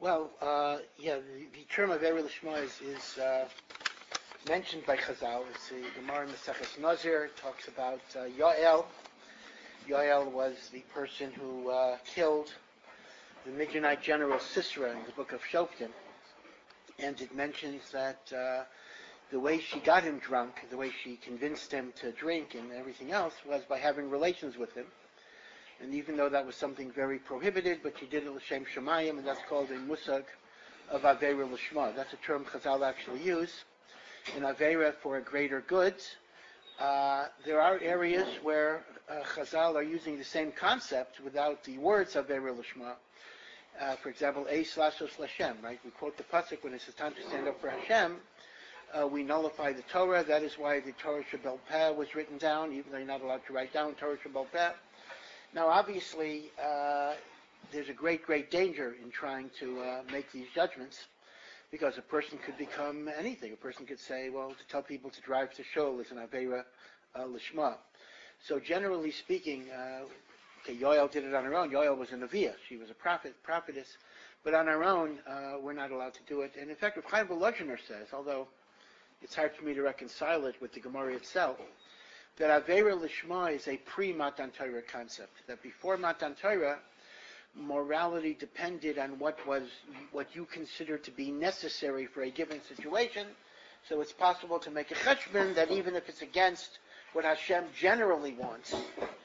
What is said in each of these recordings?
The term of Avera Lishma is mentioned by Chazal. It's the Gemara in Maseches Nazir talks about Yoel. Yoel was the person who killed the Midianite general Sisera in the book of Shoftim, and it mentions that the way she got him drunk, the way she convinced him to drink and everything else, was by having relations with him. And even though that was something very prohibited, but she did it l'shem shemayim, and that's called a musag of Avera Lishma. That's a term Chazal actually use in Avera for a greater good. There are areas where Chazal are using the same concept without the words Avera Lishma. For example, Eis Lasos Lashem, right? We quote the pasuk when it says time to stand up for Hashem. We nullify the Torah. That is why the Torah Shebel Peh was written down, even though you're not allowed to write down Torah Shebel Peh. Now, obviously, there's a great, great danger in trying to make these judgments, because a person could become anything. A person could say, well, to tell people to drive to shul is an Avera Lishma. So generally speaking, Yoel did it on her own. Yoel was a Neviah. She was a prophetess. But on her own, we're not allowed to do it. And in fact, Rav Chaim Volozhiner says, although it's hard for me to reconcile it with the Gemara itself, that Avera Lishma is a pre-Matan Torah concept. That before Matan Torah, morality depended on what you considered to be necessary for a given situation. So it's possible to make a cheshbon that even if it's against what Hashem generally wants,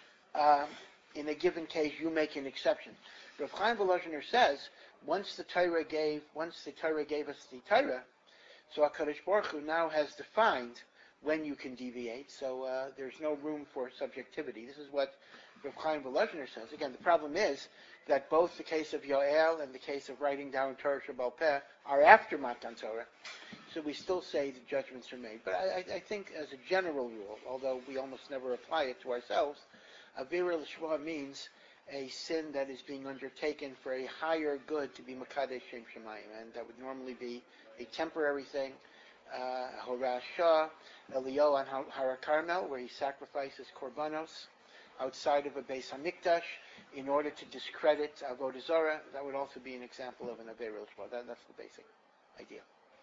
in a given case you make an exception. Rav Chaim Volozhiner says, once the Torah gave us the Torah, so HaKadosh Baruch Hu now has defined when you can deviate, so there's no room for subjectivity. This is what Rav Chaim Volozhiner says. Again, the problem is that both the case of Yoel and the case of writing down Torah Shebal Peh are after Matan Torah, so we still say the judgments are made. But I think as a general rule, although we almost never apply it to ourselves, Avera Lishma means a sin that is being undertaken for a higher good to be Makadesh Shem Shemayim, and that would normally be a temporary thing. Horah Shah, Elio on Har Carmel, where he sacrifices korbanos outside of a Beis Hamikdash in order to discredit Avodah Zarah. That would also be an example of an Avera Lishma. That's the basic idea.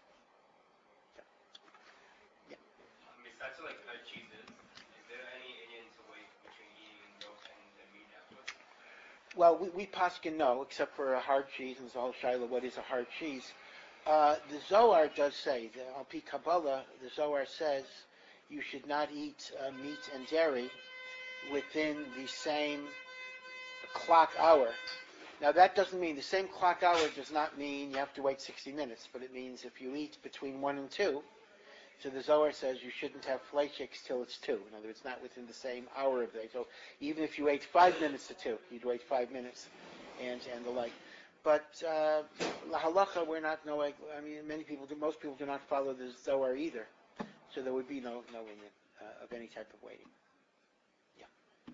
Yeah. Besides like cheeses, is there any Indian way between eating milk and meat afterwards? Well, we paskin no, except for a hard cheese, and Zal Shaila, what is a hard cheese? The Zohar does say, Al Pi Kabbalah, the Zohar says you should not eat meat and dairy within the same clock hour. Now that doesn't mean, the same clock hour does not mean you have to wait 60 minutes, but it means if you eat between 1 and 2, so the Zohar says you shouldn't have fleishiks till it's 2. In other words, not within the same hour of the day. So even if you ate 5 minutes to 2, you'd wait 5 minutes and the like. But la halacha, we're not knowing. I mean, most people do not follow the Zohar either, so there would be no Indian of any type of waiting. Yeah.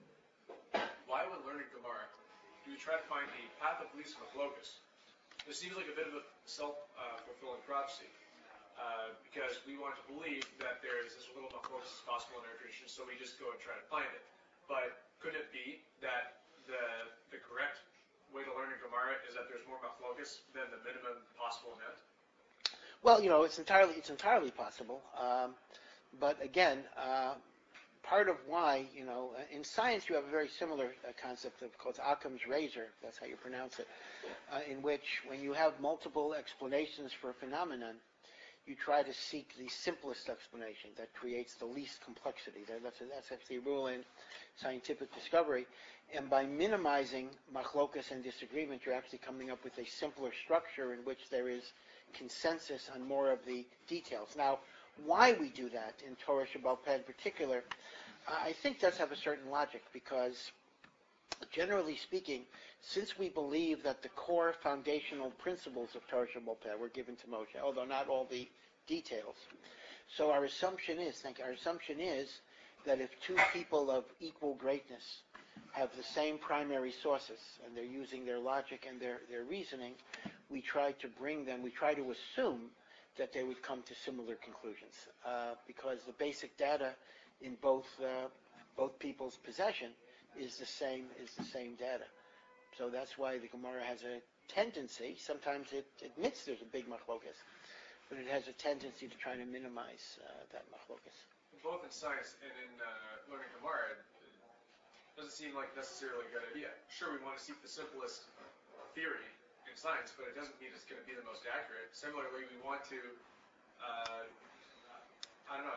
Why, when learning Gemara, do we try to find the path of least machlokas? This seems like a bit of a self-fulfilling prophecy, because we want to believe that there is as little machlokas as possible in our tradition, so we just go and try to find it. But could it be that the correct way to learn a Gemara is that there's more machlokas than the minimum possible amount? Well, it's entirely possible. But again, part of why, in science you have a very similar concept of called Occam's razor, if that's how you pronounce it, in which when you have multiple explanations for a phenomenon, you try to seek the simplest explanation that creates the least complexity. That's the rule in scientific discovery. And by minimizing machlokas and disagreement, you're actually coming up with a simpler structure in which there is consensus on more of the details. Now, why we do that in Torah Shebal Peh in particular, I think does have a certain logic, because generally speaking, since we believe that the core foundational principles of Torah Shebal Peh were given to Moshe, although not all the details, so our assumption is that if two people of equal greatness have the same primary sources and they're using their logic and their reasoning, we try to assume that they would come to similar conclusions, because the basic data in both people's possession is the same data. So that's why the Gemara has a tendency, sometimes it admits there's a big machlokas, but it has a tendency to try to minimize that machlokas. Both in science and in learning Gemara, it doesn't seem like necessarily a good idea. Sure, we want to seek the simplest theory in science, but it doesn't mean it's going to be the most accurate. Similarly, we want to, I don't know,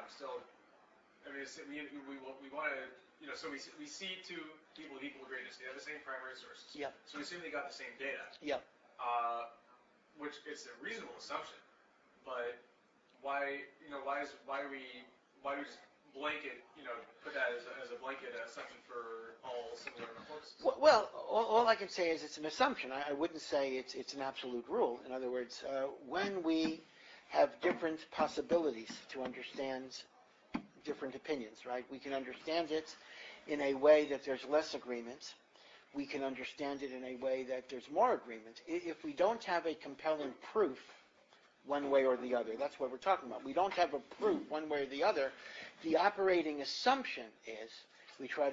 we want to, so we see two people of equal greatness. They have the same primary sources. Yep. So we assume they got the same data. Yep. Which it's a reasonable assumption, but why do we just blanket, put that as a blanket assumption for all similar forces? Well, all I can say is it's an assumption. I wouldn't say it's an absolute rule. In other words, when we have different possibilities to understand different opinions, right? We can understand it in a way that there's less agreement. We can understand it in a way that there's more agreement. If we don't have a compelling proof one way or the other, that's what we're talking about. We don't have a proof one way or the other. The operating assumption is we try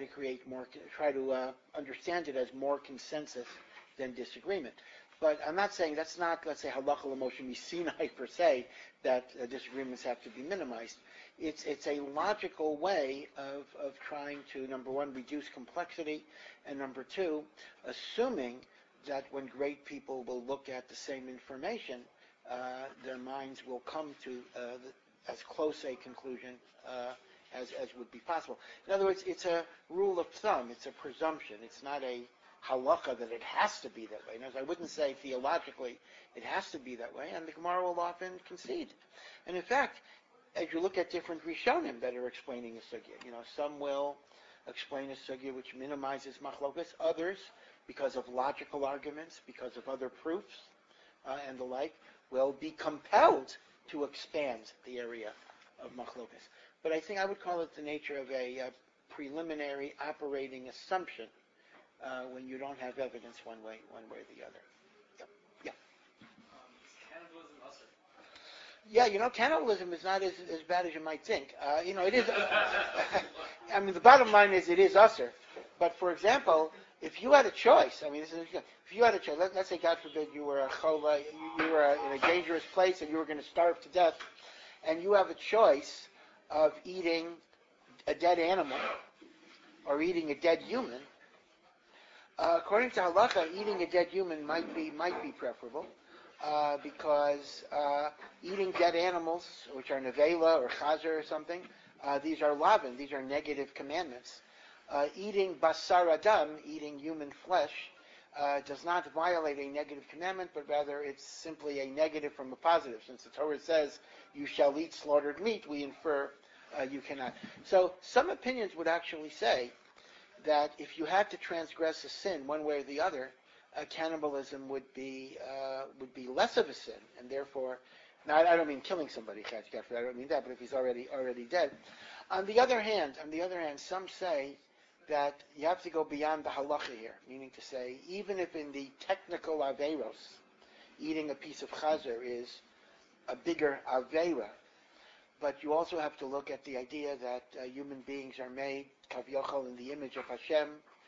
to understand it as more consensus than disagreement. But I'm not saying that's not, let's say, halacha l'moshe misinai per se, that disagreements have to be minimized. It's a logical way of trying to, number one, reduce complexity, and number two, assuming that when great people will look at the same information, their minds will come to as close a conclusion as would be possible. In other words, it's a rule of thumb. It's a presumption. It's not a halacha that it has to be that way. In other words, I wouldn't say theologically it has to be that way, and the Gemara will often concede. And in fact, as you look at different Rishonim that are explaining a sugya, some will explain a sugya which minimizes machlokas. Others, because of logical arguments, because of other proofs, and the like, will be compelled to expand the area of machlokas. But I think I would call it the nature of a preliminary operating assumption when you don't have evidence one way or the other. Yeah. Is cannibalism usher? Yeah, cannibalism is not as bad as you might think. It is. I mean, the bottom line is it is usher. But for example, if you had a choice, if you had a choice, let's say, God forbid, you were a chola, you were in a dangerous place and you were going to starve to death, and you have a choice of eating a dead animal or eating a dead human. According to halacha, eating a dead human might be preferable. Because eating dead animals, which are nevela or chazer or something, these are lavin, these are negative commandments. Eating basar adam, eating human flesh, does not violate a negative commandment, but rather it's simply a negative from a positive. Since the Torah says, you shall eat slaughtered meat, we infer you cannot. So some opinions would actually say that if you had to transgress a sin one way or the other, cannibalism would be less of a sin, and therefore, now I don't mean killing somebody, I don't mean that, but if he's already dead. On the other hand, some say that you have to go beyond the halacha here, meaning to say, even if in the technical averos, eating a piece of chazer is a bigger avera, but you also have to look at the idea that human beings are made kavyochel in the image of Hashem,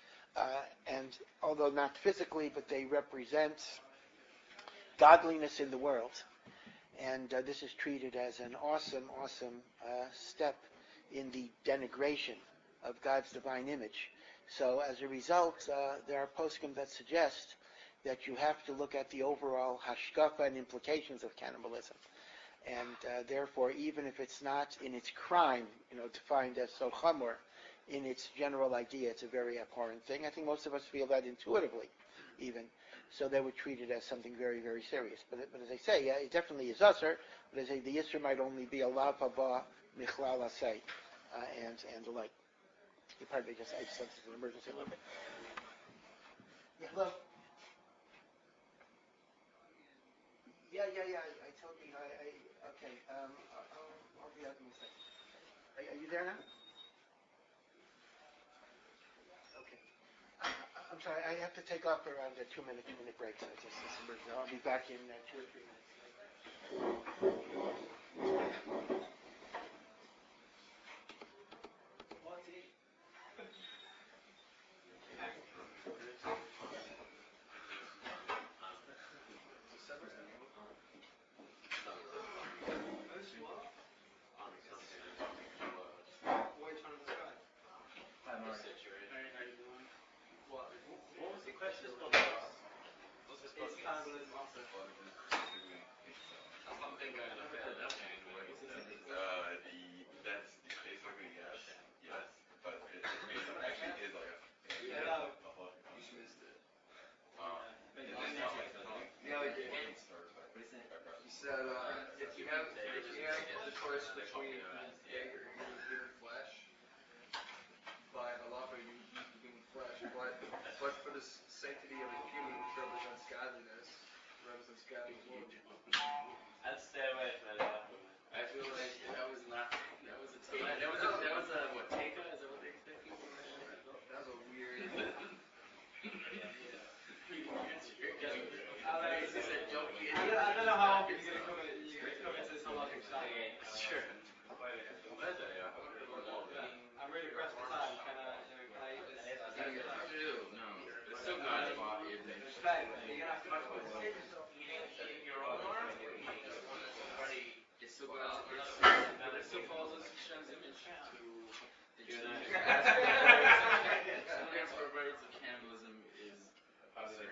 and although not physically, but they represent godliness in the world. And this is treated as an awesome step in the denigration of God's divine image. So as a result, there are poskim that suggest that you have to look at the overall hashkafa and implications of cannibalism. And therefore, even if it's not in its crime, defined as so chamor, in its general idea, it's a very abhorrent thing. I think most of us feel that intuitively, even. So they would treat it as something very, very serious. But as I say, it definitely is usher. But as I say, the yisr might only be a lav haba michlal asay, and the like. Pardon me, I just sensed an emergency a little bit. Yeah, hello. Yeah. I told you. Okay. I'll be out in a second. Are you there now? Okay. I'm sorry. I have to take off for around a 2-minute break. So just this emergency. I'll be back in 2 or 3 minutes. cannibalism also? That's basically yes, but it actually is like a You just missed it. and it's not like The other game. He said, if you have the choice between eating pig or eating human flesh, by halacha you eat the human flesh, but for the sanctity of the human, which represents godliness, I'd stay away from it. I feel like that was a take. That was a what? Take? Is that what they say? that was a weird. I don't know how often you're going to come into this halachic side. Sure. I'm really pressed for time. Can I eat this? no. It's still God's body. It's fine. You're going to have to talk about this. Eating your own arm, or eating just one that's already It still follows Hashem's image to transfer rights of cannibalism is absurd.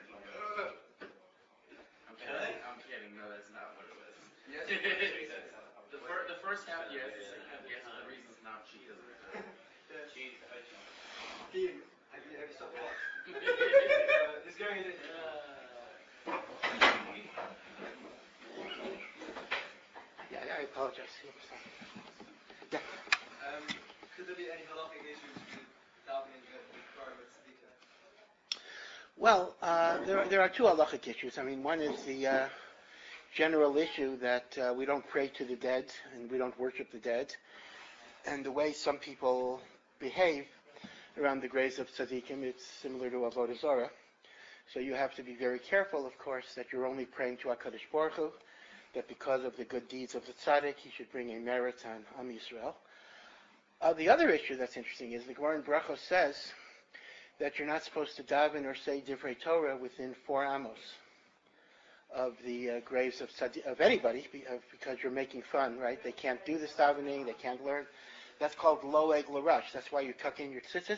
I'm kidding. No, that's not what it was. Yes. The first half, yes. The second half, yes. The reason's not cheese. cheese. Have you stopped watching? It's going in. Yeah, I apologize. Yeah. Could there be any halachic issues with davening with Quran with Tzedekah? Well, there are two halachic issues. I mean, one is the general issue that we don't pray to the dead and we don't worship the dead, and the way some people behave around the graves of tzaddikim, it's similar to avodah zarah. So you have to be very careful, of course, that you're only praying to HaKadosh Baruch Hu, that because of the good deeds of the tzaddik, he should bring a merit on Am Yisrael. The other issue that's interesting is the Gemara in Brachos says that you're not supposed to daven or say Divrei Torah within 4 amos of the graves of anybody, because you're making fun, right? They can't do this davening, they can't learn. That's called loeg l'rush. That's why you tuck in your tzitzis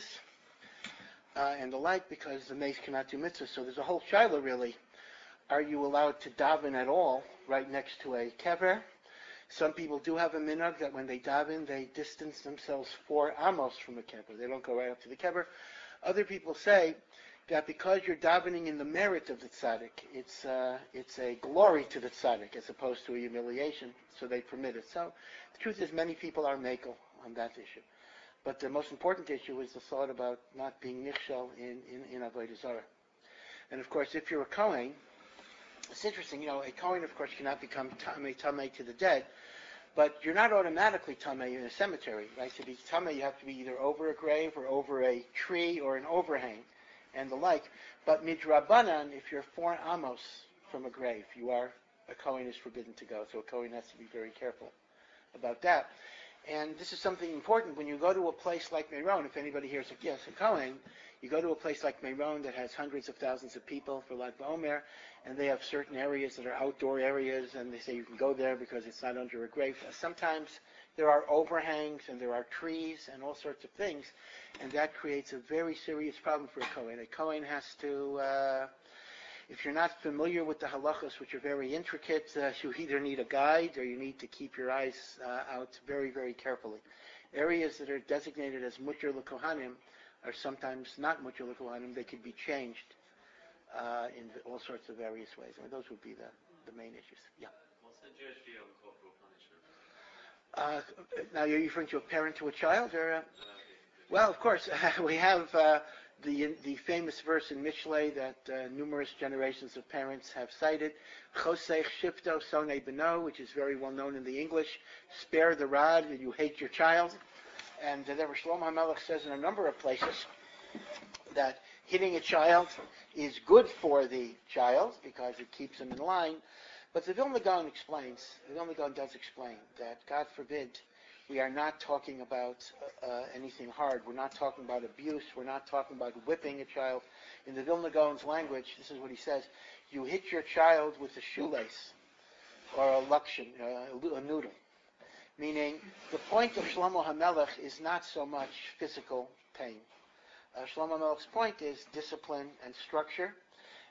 and the like, because the mace cannot do mitzvahs. So there's a whole shiloh, really. Are you allowed to daven at all right next to a kever? Some people do have a minhag that when they daven, they distance themselves 4 amos from a kever. They don't go right up to the kever. Other people say that because you're davening in the merit of the tzaddik, it's a glory to the tzaddik as opposed to a humiliation, so they permit it. So the truth is many people are makel on that issue. But the most important issue is the thought about not being nichshel in avodah zarah. And of course, if you're a Kohen, it's interesting, a Kohen, of course, cannot become tamei to the dead, but you're not automatically tamei in a cemetery, right? To be tamei, you have to be either over a grave or over a tree or an overhang and the like. But midrabanan, if you're 4 amos from a grave, a Kohen is forbidden to go. So a Kohen has to be very careful about that. And this is something important. When you go to a place like Meron, if anybody here is a Kohen, you go to a place like Meron that has hundreds of thousands of people for Lag BaOmer, and they have certain areas that are outdoor areas, and they say you can go there because it's not under a grave. Sometimes there are overhangs and there are trees and all sorts of things, and that creates a very serious problem for a Kohen. A Kohen has to, if you're not familiar with the halachos, which are very intricate, you either need a guide or you need to keep your eyes out very, very carefully. Areas that are designated as mutter l'kohanim are sometimes not mutter l'kohanim. They could be changed in all sorts of various ways. I mean, those would be the main issues. Yeah. What's the Jewish view on corporal punishment? Now, you're referring to a parent to a child? Or, well, of course, we have the famous verse in Mishlei that numerous generations of parents have cited, Chosech shifto sonei beno, which is very well known in the English, spare the rod and you hate your child. And the Shlomo HaMelech says in a number of places that hitting a child is good for the child because it keeps him in line. But the Vilna Gaon does explain that, God forbid, we are not talking about anything hard. We're not talking about abuse. We're not talking about whipping a child. In the Vilna Gaon's language, this is what he says: you hit your child with a shoelace or a lakshin, a noodle. Meaning, the point of Shlomo HaMelech is not so much physical pain. Shlomo HaMelech's point is discipline and structure.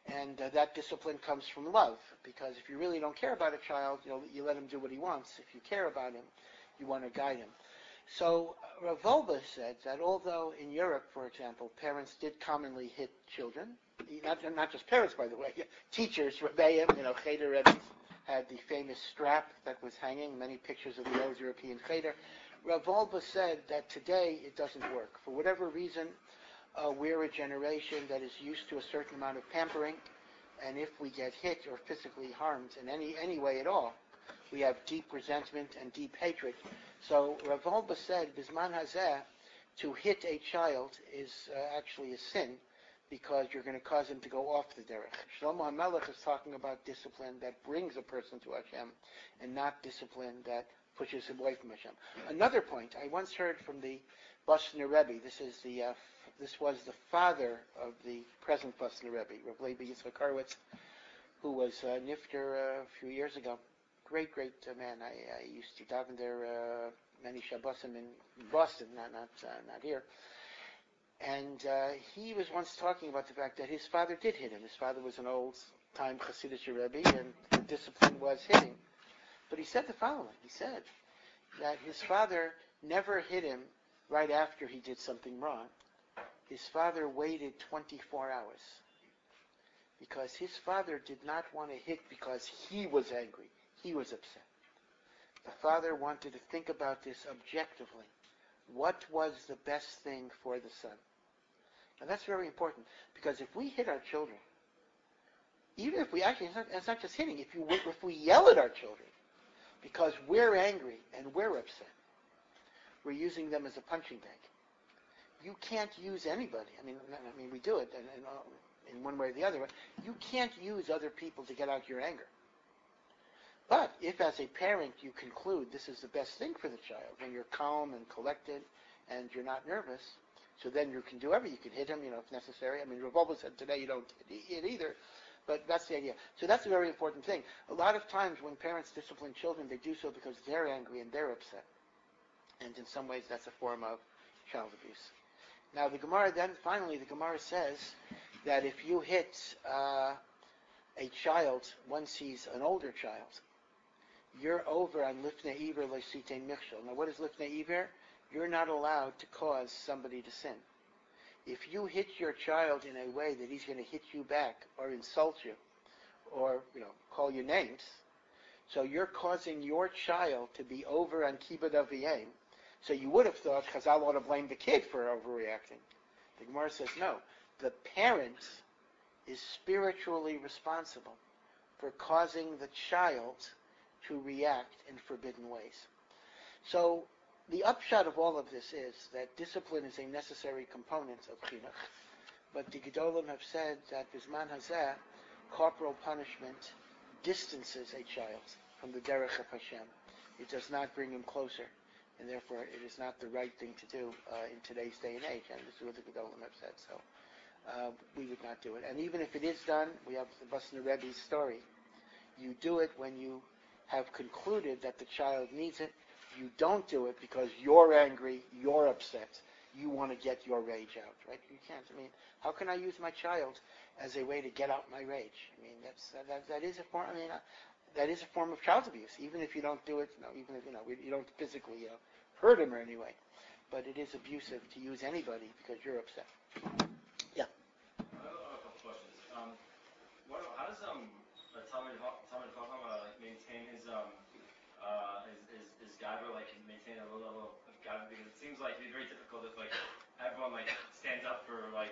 And that discipline comes from love, because if you really don't care about a child, you let him do what he wants. If you care about him, you want to guide him. So Rav Wolbe said that although in Europe, for example, parents did commonly hit children, not just parents, by the way, teachers, Rebbeim, Cheder Rebbe had the famous strap that was hanging, many pictures of the old European Cheder. Rav Wolbe said that today it doesn't work. For whatever reason, we're a generation that is used to a certain amount of pampering, and if we get hit or physically harmed in any way at all, we have deep resentment and deep hatred. So Rav Wolbe said, Bisman Hazeh, to hit a child is actually a sin, because you're going to cause him to go off the derech. Shlomo HaMelech is talking about discipline that brings a person to Hashem, and not discipline that pushes him away from Hashem. Another point, I once heard from the Bosner Rebbe, this was the father of the present Bosner Rebbe, Rav Levi Yitzchak Horowitz, who was nifter a few years ago. Great man. I used to daven there many Shabbosim in Boston, not here. And he was once talking about the fact that his father did hit him. His father was an old-time Hasidic Rebbe, and the discipline was hitting. But he said the following. He said that his father never hit him right after he did something wrong. His father waited 24 hours because his father did not want to hit because he was angry. He was upset. The father wanted to think about this objectively. What was the best thing for the son? And that's very important, because if we hit our children, even if we actually, it's not just hitting, if we yell at our children because we're angry and we're upset, we're using them as a punching bag. You can't use anybody. I mean, we do it in one way or the other. You can't use other people to get out your anger. But if, as a parent, you conclude this is the best thing for the child, when you're calm and collected and you're not nervous, so then you can do everything. You can hit him, if necessary. I mean, Rav Wolbe said today you don't hit either, but that's the idea. So that's a very important thing. A lot of times when parents discipline children, they do so because they're angry and they're upset. And in some ways, that's a form of child abuse. Now, the Gemara says that if you hit a child once he's an older child, you're over on lifnei iver loisitein michshol. Now, what is lifnei iver? You're not allowed to cause somebody to sin. If you hit your child in a way that he's going to hit you back or insult you or, call you names, so you're causing your child to be over on kibbud aviyim. So you would have thought Chazal ought to blame the kid for overreacting. The Gemara says no. The parent is spiritually responsible for causing the child to react in forbidden ways. So the upshot of all of this is that discipline is a necessary component of chinuch, but the Gedolim have said that Bisman Hazeh, corporal punishment distances a child from the derech of Hashem. It does not bring him closer, and therefore it is not the right thing to do in today's day and age, and this is what the Gedolim have said, so we would not do it. And even if it is done, we have the Bosner Rebbe's story. You do it when you have concluded that the child needs it. You don't do it because you're angry, you're upset, you want to get your rage out, right? You can't. I mean, how can I use my child as a way to get out my rage? I mean, that is a form. I mean, that is a form of child abuse, even if you don't do it. Even if you don't physically hurt him or anyway, but it is abusive to use anybody because you're upset. Yeah. I have a couple questions. How does Talmud Chacham maintain his gaiva, maintain a low level of gaiva? Because it seems like it'd be very difficult if everyone stands up for all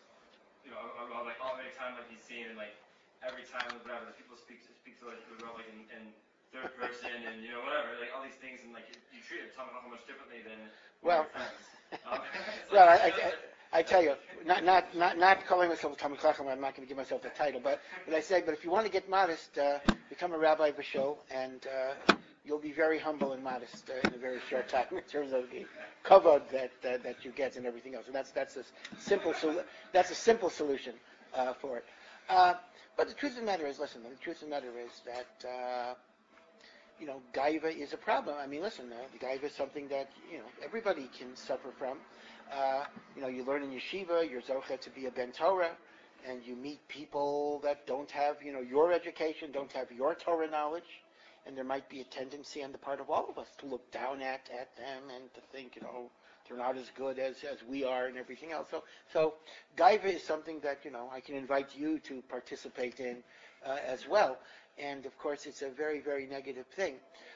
the time he's seen, and every time whatever the people speak to the girl in third person and whatever, all these things, and you treat Talmud Chacham much differently than your friends. Well, I tell you, not calling myself a Talmud Chacham, I'm not going to give myself the title, but I say, but if you want to get modest, become a rabbi b'shul, and you'll be very humble and modest in a very short time in terms of the kavod that you get and everything else. And that's a simple solution for it. But the truth of the matter is, listen. The truth of the matter is that gaiva is a problem. I mean, listen. The gaiva is something that everybody can suffer from. You learn in yeshiva. You're zocheh to be a ben Torah. and you meet people that don't have, your education, don't have your Torah knowledge, and there might be a tendency on the part of all of us to look down at them and to think, they're not as good as we are and everything else. So Gaiva is something that, I can invite you to participate in as well. And of course, it's a very, very negative thing.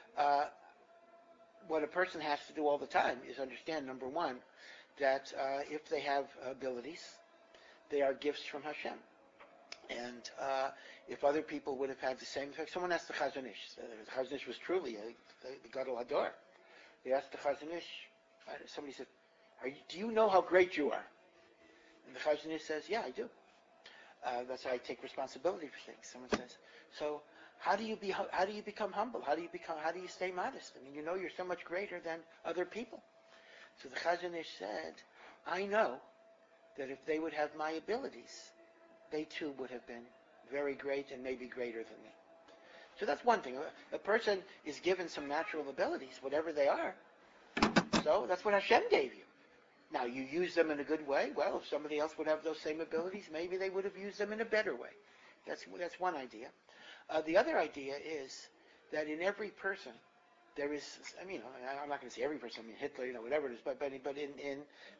What a person has to do all the time is understand, number one, that if they have abilities, they are gifts from Hashem. And if other people would have had the same effect, someone asked the Chazon Ish. The Chazon Ish was truly the Gadol Hador. They asked the Chazon Ish, somebody said, do you know how great you are? And the Chazon Ish says, yeah, I do. That's why I take responsibility for things. Someone says, so how do you become humble? How do you stay modest? I mean, you're so much greater than other people. So the Chazon Ish said, I know that if they would have my abilities, they too would have been very great and maybe greater than me. So that's one thing. A person is given some natural abilities, whatever they are. So that's what Hashem gave you. Now, you use them in a good way. Well, if somebody else would have those same abilities, maybe they would have used them in a better way. That's one idea. The other idea is that in every person, there is, I'm not going to say every person, Hitler, whatever it is, but in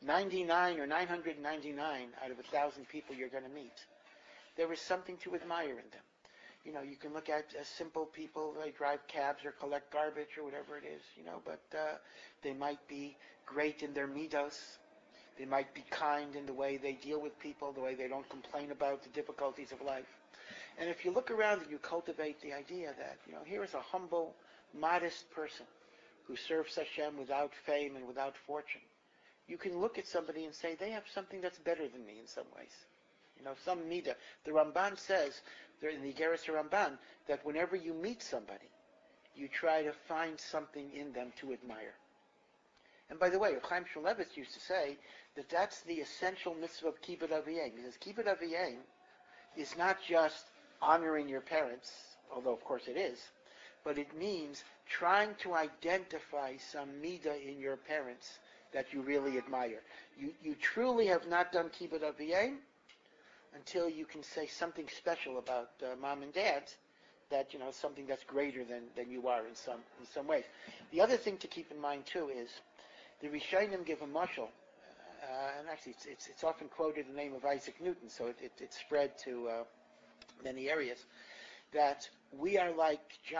99 or 999 out of 1,000 people you're going to meet, there is something to admire in them. You can look at simple people, they drive cabs or collect garbage or whatever it is, but they might be great in their midos. They might be kind in the way they deal with people, the way they don't complain about the difficulties of life. And if you look around and you cultivate the idea that, here is a humble, modest person who serves Hashem without fame and without fortune, you can look at somebody and say, they have something that's better than me in some ways. Some midah. The Ramban says, in the Igeres Ramban, that whenever you meet somebody, you try to find something in them to admire. And by the way, Chaim Shmulevitz used to say that that's the essential mitzvah of Kibbud Aviyim, because Kibbud Aviyim is not just honoring your parents, although of course it is, but it means trying to identify some midah in your parents that you really admire. You truly have not done Kibbud Aviyim until you can say something special about mom and dad, that something that's greater than you are in some ways. The other thing to keep in mind too is the Rishonim give a mashal, and actually it's often quoted in the name of Isaac Newton, so it's spread to many areas, that we are like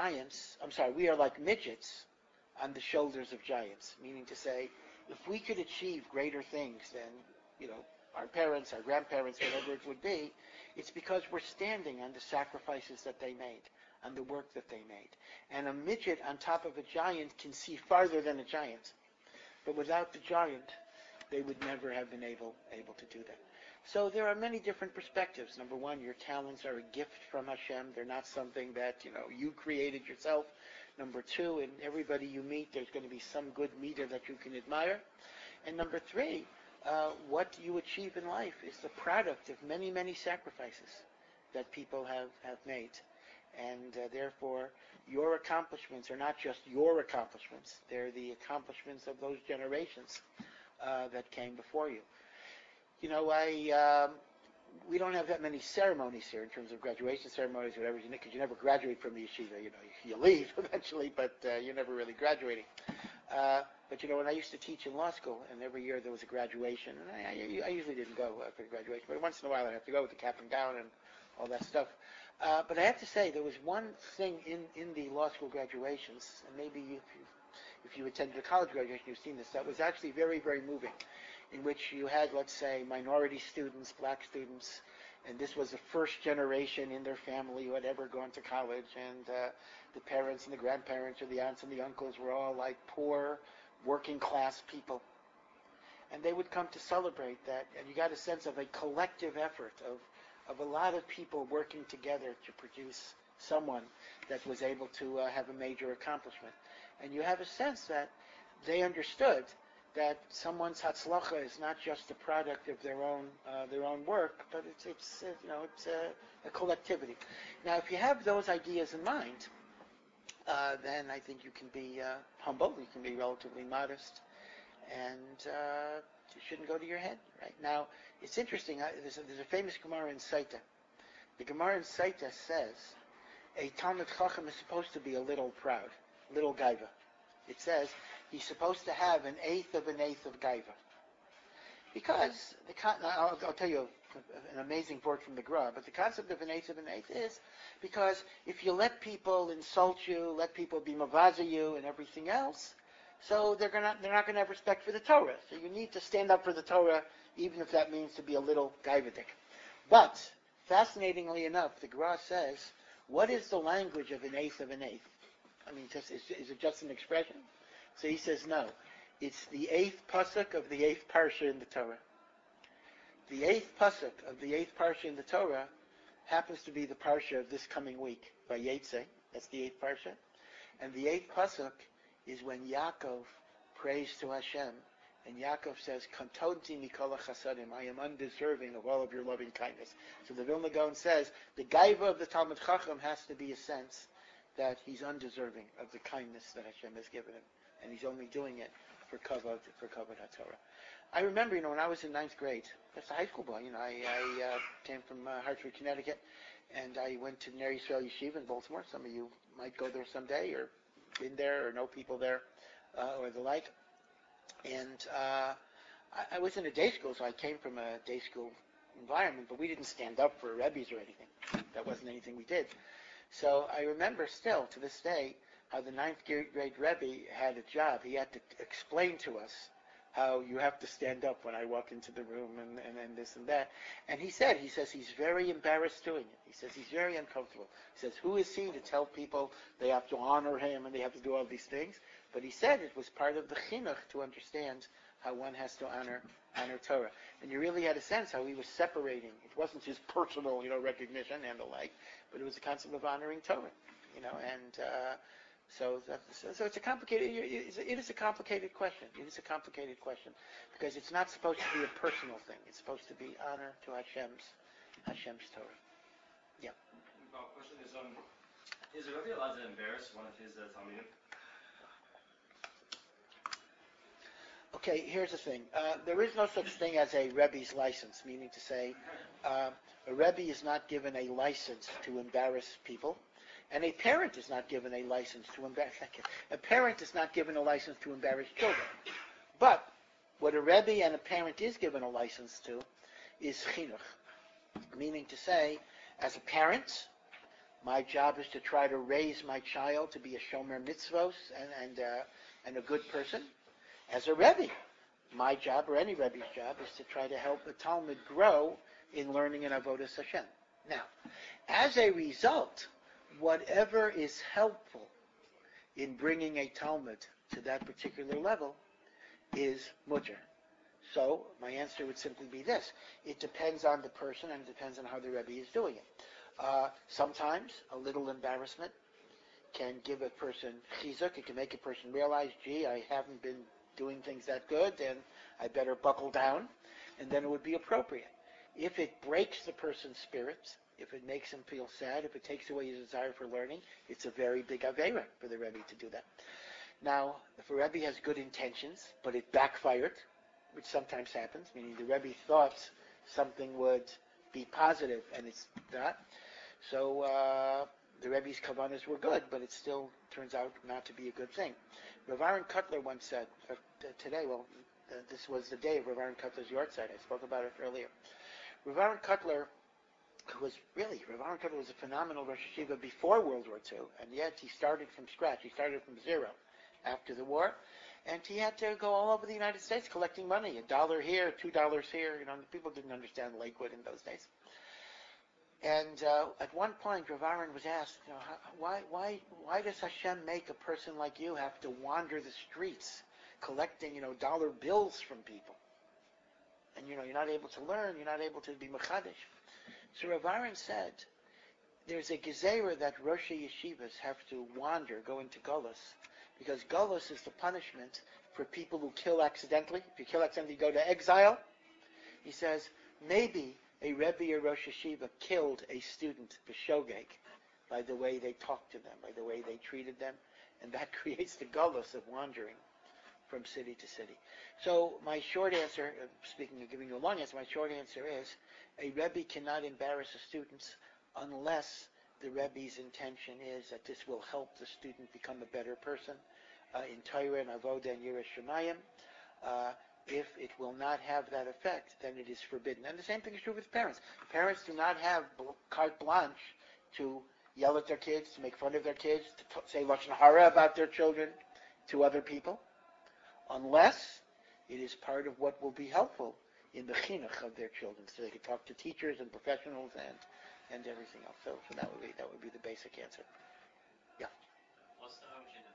midgets on the shoulders of giants, meaning to say, if we could achieve greater things than, our parents, our grandparents, whatever it would be, it's because we're standing on the sacrifices that they made, on the work that they made. And a midget on top of a giant can see farther than a giant. But without the giant, they would never have been able to do that. So there are many different perspectives. Number one, your talents are a gift from Hashem. They're not something that, you created yourself. Number two, in everybody you meet, there's going to be some good midah that you can admire. And number three, what you achieve in life is the product of many, many sacrifices that people have made. And therefore, your accomplishments are not just your accomplishments. They're the accomplishments of those generations that came before you. We don't have that many ceremonies here in terms of graduation ceremonies, whatever, because you never graduate from the yeshiva. You leave eventually, but you're never really graduating. But when I used to teach in law school, and every year there was a graduation, and I usually didn't go for the graduation, but once in a while I'd have to go with the cap and gown and all that stuff. But I have to say, there was one thing in the law school graduations, and maybe if you attended a college graduation, you've seen this, that was actually very, very moving, in which you had, let's say, minority students, black students, and this was the first generation in their family who had ever gone to college, and the parents and the grandparents or the aunts and the uncles were all like poor, working class people. And they would come to celebrate that, and you got a sense of a collective effort of a lot of people working together to produce someone that was able to have a major accomplishment. And you have a sense that they understood that someone's hatzlacha is not just the product of their own work, but it's a collectivity. Now, if you have those ideas in mind, then I think you can be humble, you can be relatively modest, and it shouldn't go to your head. Right now, it's interesting. There's a famous Gemara in Saita. The Gemara in Saita says a Talmid Chacham is supposed to be a little proud, little gaiva. It says he's supposed to have an eighth of gaiva. Because, I'll tell you an amazing word from the Gra, but the concept of an eighth is because if you let people insult you, let people be mavaza you and everything else, so they're not going to have respect for the Torah. So you need to stand up for the Torah, even if that means to be a little gaivadik. But, fascinatingly enough, the Gra says, what is the language of an eighth? I mean, is it just an expression? So he says, no. It's the eighth pasuk of the eighth parsha in the Torah. The eighth pasuk of the eighth parsha in the Torah happens to be the parsha of this coming week, Vayetze. That's the eighth parsha. And the eighth pasuk is when Yaakov prays to Hashem, and Yaakov says, "Kantonti mikol chasadim, I am undeserving of all of your loving kindness." So the Vilna Gaon says the gaiva of the Talmid Chacham has to be a sense that he's undeserving of the kindness that Hashem has given him, and he's only doing it for kavod HaTorah. I remember, when I was in ninth grade, that's a high school boy. I came from Hartford, Connecticut, and I went to Ner Yisrael Yeshiva in Baltimore. Some of you might go there someday, or been there, or know people there, or the like. And I was in a day school, so I came from a day school environment, but we didn't stand up for Rebbes or anything. That wasn't anything we did. So I remember still, to this day, how the ninth grade Rebbe had a job. He had to explain to us how you have to stand up when I walk into the room and this and that. And he says he's very embarrassed doing it. He says he's very uncomfortable. He says, who is he to tell people they have to honor him and they have to do all these things? But he said it was part of the chinuch to understand how one has to honor Torah. And you really had a sense how he was separating. It wasn't his personal, recognition and the like, but it was the concept of honoring Torah, So it's a complicated. It is a complicated question. It is a complicated question because it's not supposed to be a personal thing. It's supposed to be honor to Hashem's Torah. Yeah. My question is a Rebbe allowed to embarrass one of his talmidim? Okay, here's the thing. There is no such thing as a Rebbe's license, meaning to say, a Rebbe is not given a license to embarrass people. And a parent is not given a license to embarrass. A parent is not given a license to embarrass children. But what a Rebbe and a parent is given a license to is chinuch, meaning to say, as a parent, my job is to try to raise my child to be a shomer mitzvos and a good person. As a Rebbe, my job, or any Rebbe's job, is to try to help the Talmud grow in learning and avodas Hashem. Now, as a result, whatever is helpful in bringing a Talmud to that particular level is mutter. So my answer would simply be this. It depends on the person and it depends on how the Rebbe is doing it. Sometimes a little embarrassment can give a person chizuk. It can make a person realize, gee, I haven't been doing things that good and I better buckle down, and then it would be appropriate. If it breaks the person's spirits, if it makes him feel sad, if it takes away his desire for learning, it's a very big aveira for the Rebbe to do that. Now, if a Rebbe has good intentions, but it backfired, which sometimes happens, meaning the Rebbe thought something would be positive and it's not, so the Rebbe's kavanas were good, but it still turns out not to be a good thing. Rav Aaron Kotler once said, today, this was the day of Rav Aaron Kotler's yahrzeit. I spoke about it earlier. Rav Aaron Kotler was a phenomenal Rosh Yeshiva before World War II, and yet he started from scratch. He started from zero after the war, and he had to go all over the United States collecting money, $1 here, $2 here. People didn't understand Lakewood in those days. And at one point, Rav Aaron was asked, why does Hashem make a person like you have to wander the streets collecting, dollar bills from people? And, you're not able to learn, you're not able to be mechadish. So Rav Aaron said, there's a gezerah that Rosh Yeshivas have to wander, go into Golos, because Golos is the punishment for people who kill accidentally. If you kill accidentally, you go to exile. He says, maybe a Rebbe or Rosh Yeshiva killed a student, b'shogeg, by the way they talked to them, by the way they treated them, and that creates the Golos of wandering from city to city. So my short answer, speaking of giving you a long answer, my short answer is a Rebbe cannot embarrass the students unless the Rebbe's intention is that this will help the student become a better person in Torah and Avodah and Yiras Shamayim. If it will not have that effect, then it is forbidden. And the same thing is true with parents. Parents do not have carte blanche to yell at their kids, to make fun of their kids, to say Lashon Hara about their children to other people, unless it is part of what will be helpful in the chinuch of their children, so they can talk to teachers and professionals and everything else. So that would be the basic answer. Yeah. What's the origin of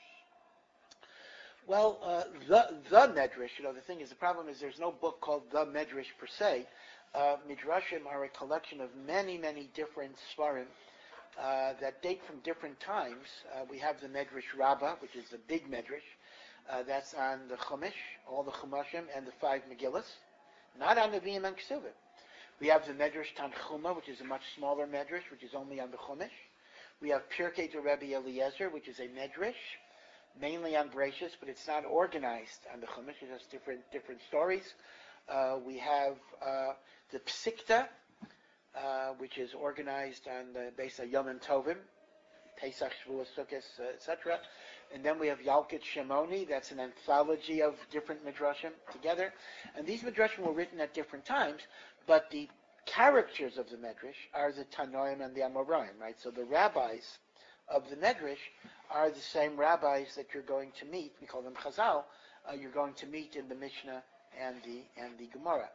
the Medrash? Well, the Medrash, the thing is, the problem is there's no book called the Medrash per se. Midrashim are a collection of many, many different svarim that date from different times. We have the Medrash Rabbah, which is the big Medrash. That's on the Chumash, all the Chumashim, and the 5 Megillas. Not on the Nevi'im and Ksuvim. We have the Medrash Tanchuma, which is a much smaller Medrash, which is only on the Chumash. We have Pirkei de Rebbe Eliezer, which is a Medrash, mainly on Bereshis, but it's not organized on the Chumash. It has different stories. We have the Psikta, which is organized on the base of Yom Tovim, Pesach, Shavuos, Sukkot, etc. And then we have Yalkut Shimoni. That's an anthology of different midrashim together. And these midrashim were written at different times, but the characters of the medrash are the Tanoim and the Amoraim, right? So the rabbis of the medrash are the same rabbis that you're going to meet. We call them Chazal. You're going to meet in the Mishnah and the Gemara.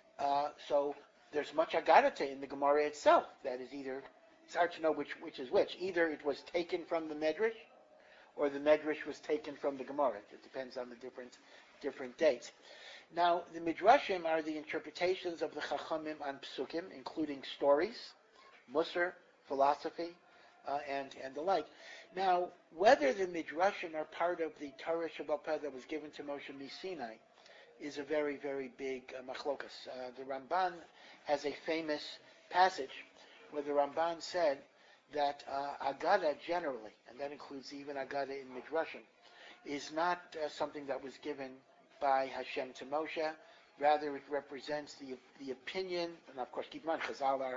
So there's much agadata in the Gemara itself. That is it's hard to know which is which. Either it was taken from the medrash, or the medrash was taken from the Gemara. It depends on the different dates. Now, the midrashim are the interpretations of the Chachamim on Psukim, including stories, Musar, philosophy, and the like. Now, whether the midrashim are part of the Torah Sheba'al Peh that was given to Moshe Sinai is a very, very big machlokas. The Ramban has a famous passage where the Ramban said that Agada generally, and that includes even Agada in Midrashim, is not something that was given by Hashem to Moshe. Rather, it represents the opinion, and of course, keep in mind, Chazal are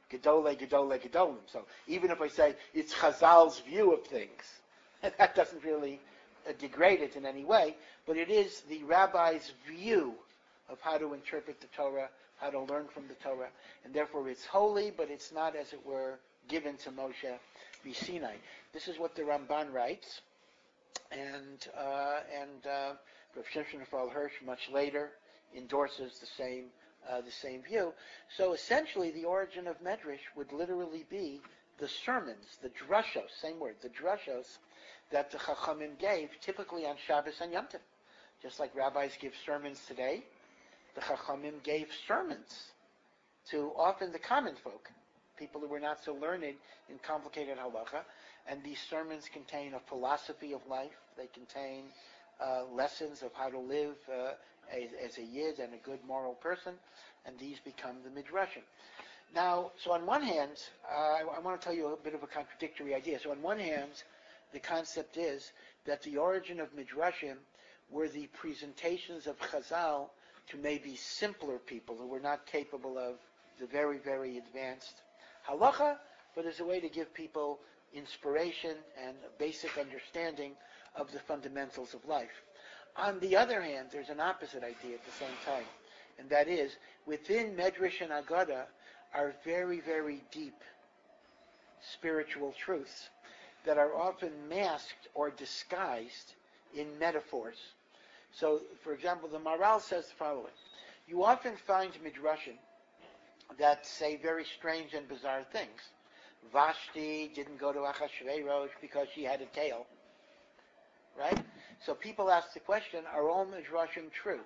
Gedolim. So even if I say it's Chazal's view of things, that doesn't really degrade it in any way, but it is the rabbi's view of how to interpret the Torah, how to learn from the Torah, and therefore it's holy, but it's not, as it were, given to Moshe Sinai. This is what the Ramban writes, and Rav Shimshon Raphael Hirsch much later endorses the same view. So essentially, the origin of Medrash would literally be the sermons, the drushos, same word, the drushos that the Chachamim gave, typically on Shabbos and Yom Tov. Just like rabbis give sermons today, the Chachamim gave sermons to often the common folk, people who were not so learned in complicated halacha, and these sermons contain a philosophy of life. They contain lessons of how to live as a yid and a good moral person, and these become the midrashim. Now, so on one hand, I want to tell you a bit of a contradictory idea. So on one hand, the concept is that the origin of midrashim were the presentations of Chazal to maybe simpler people who were not capable of the very, very advanced halacha, but as a way to give people inspiration and a basic understanding of the fundamentals of life. On the other hand, there's an opposite idea at the same time, and that is, within Medrash and Agada are very, very deep spiritual truths that are often masked or disguised in metaphors. So, for example, the Maharal says the following: you often find midrashim that say very strange and bizarre things. Vashti didn't go to Achashverosh because she had a tail. Right? So people ask the question, are all midrashim true?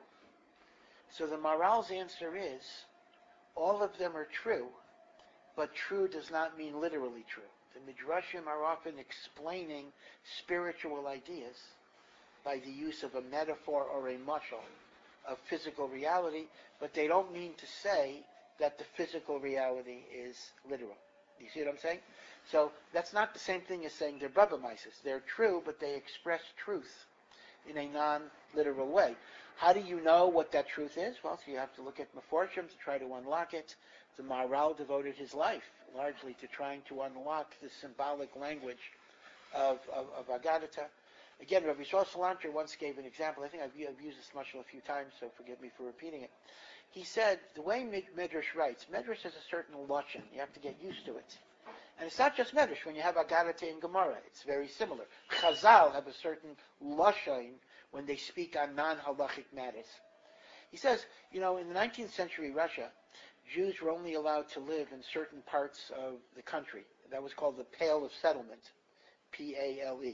So the Maharal's answer is, all of them are true, but true does not mean literally true. The midrashim are often explaining spiritual ideas by the use of a metaphor or a mashal of physical reality, but they don't mean to say that the physical reality is literal. You see what I'm saying? So that's not the same thing as saying they're Baba Mises. They're true, but they express truth in a non-literal way. How do you know what that truth is? Well, so you have to look at Meforshim to try to unlock it. The Maharal devoted his life largely to trying to unlock the symbolic language of Agadata. Again, Rabbi Yisrael Salanter once gave an example. I think I've used this mashal a few times, so forgive me for repeating it. He said, the way Midrash writes, Midrash has a certain lashon. You have to get used to it. And it's not just Midrash. When you have Agadata in Gemara, it's very similar. Chazal have a certain lashon when they speak on non-halachic matters. He says, in the 19th century Russia, Jews were only allowed to live in certain parts of the country. That was called the Pale of Settlement, P-A-L-E.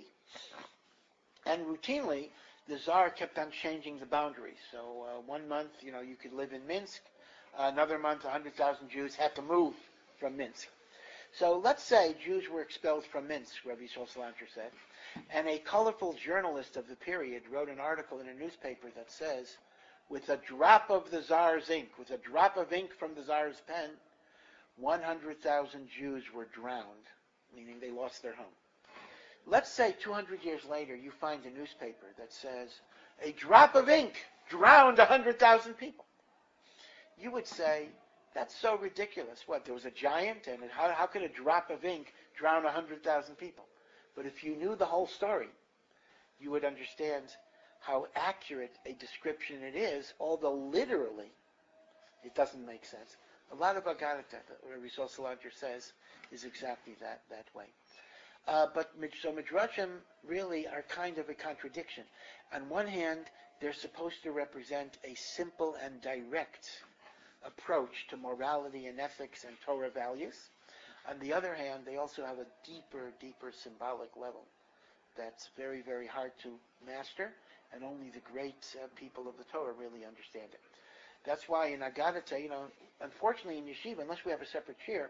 And routinely, the Tsar kept on changing the boundaries. So 1 month, you could live in Minsk. Another month, 100,000 Jews had to move from Minsk. So let's say Jews were expelled from Minsk, Rabbi Yisrael Salanter said, and a colorful journalist of the period wrote an article in a newspaper that says, with a drop of the Tsar's ink, with a drop of ink from the Tsar's pen, 100,000 Jews were drowned, meaning they lost their home. Let's say 200 years later you find a newspaper that says, a drop of ink drowned 100,000 people. You would say, that's so ridiculous. What, there was a giant, and how could a drop of ink drown 100,000 people? But if you knew the whole story, you would understand how accurate a description it is, although literally it doesn't make sense. A lot of Agadata, Rabbi Yisrael Salanter says, is exactly that way. So Midrashim really are kind of a contradiction. On one hand, they're supposed to represent a simple and direct approach to morality and ethics and Torah values. On the other hand, they also have a deeper symbolic level that's very, very hard to master, and only the great people of the Torah really understand it. That's why in Agadata, unfortunately in Yeshiva, unless we have a separate chair,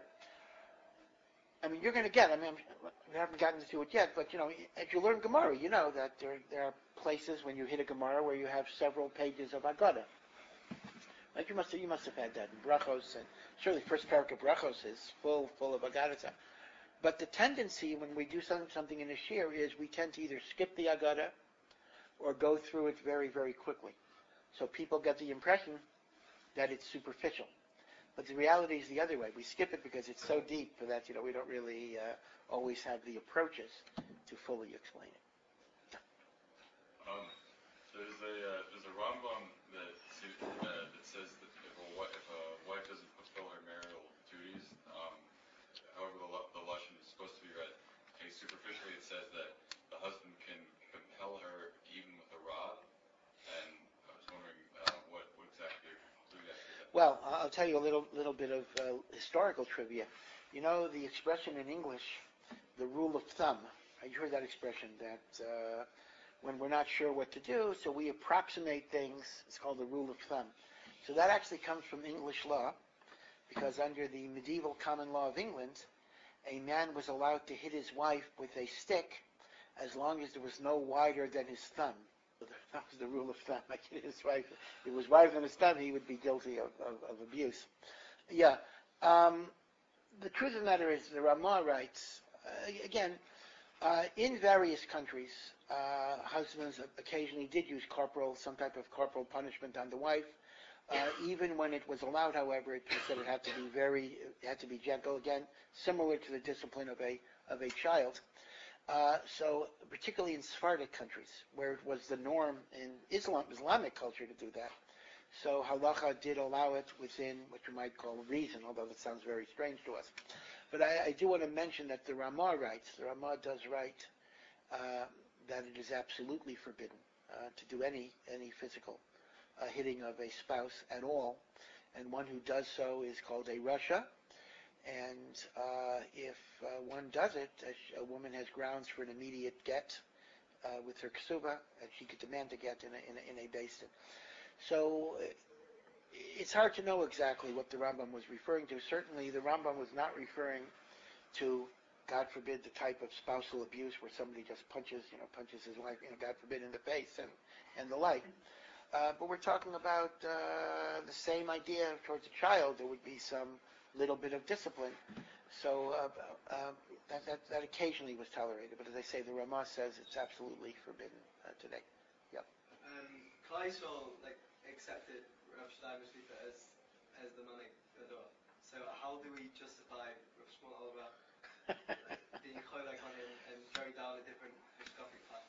you're going to get, we haven't gotten to it yet, but, as you learn Gemara, you know that there are places when you hit a Gemara where you have several pages of Agada. Like you must have had that in Brachos, and certainly first parak of Brachos is full of Agadata. But the tendency when we do something in a shir is we tend to either skip the Agada or go through it very, very quickly. So people get the impression that it's superficial. But the reality is the other way. We skip it because it's so deep that we don't really always have the approaches to fully explain it. So there's a Rambam that says that if a wife doesn't fulfill her marital duties, however the lashon is supposed to be read, superficially it says that the husband can compel her even with a rod. And I was wondering what exactly do you guys say that? Well, I'll tell you a little bit of historical trivia. The expression in English, the rule of thumb. You heard that expression that when we're not sure what to do, so we approximate things. It's called the rule of thumb. So that actually comes from English law, because under the medieval common law of England, a man was allowed to hit his wife with a stick as long as it was no wider than his thumb. That was the rule of thumb. Like his wife, if it was wider than his thumb, he would be guilty of abuse. Yeah. The truth of the matter is, the Ramah writes, again, in various countries, husbands occasionally did use some type of corporal punishment on the wife. Even when it was allowed, however, it said it had to be gentle. Again, similar to the discipline of a child. So, particularly in Sephardic countries, where it was the norm in Islamic culture to do that. So halacha did allow it within what you might call reason, although that sounds very strange to us. But I do want to mention that the Ramah does write that it is absolutely forbidden to do any physical hitting of a spouse at all, and one who does so is called a rasha. And if one does it, a woman has grounds for an immediate get with her ksuba, and she could demand a get in a beis din. So it's hard to know exactly what the Rambam was referring to. Certainly, the Rambam was not referring to, God forbid, the type of spousal abuse where somebody just punches his wife, God forbid, in the face and the like. But we're talking about the same idea towards a child. There would be some little bit of discipline. So that occasionally was tolerated. But as I say, the Ramah says it's absolutely forbidden today. Kleisel accepted Rav Steiner's Shita as the Manik Gadol. So how do we justify Rav Shmuel Auerbach being cholak on him and very down a different hashkafic path?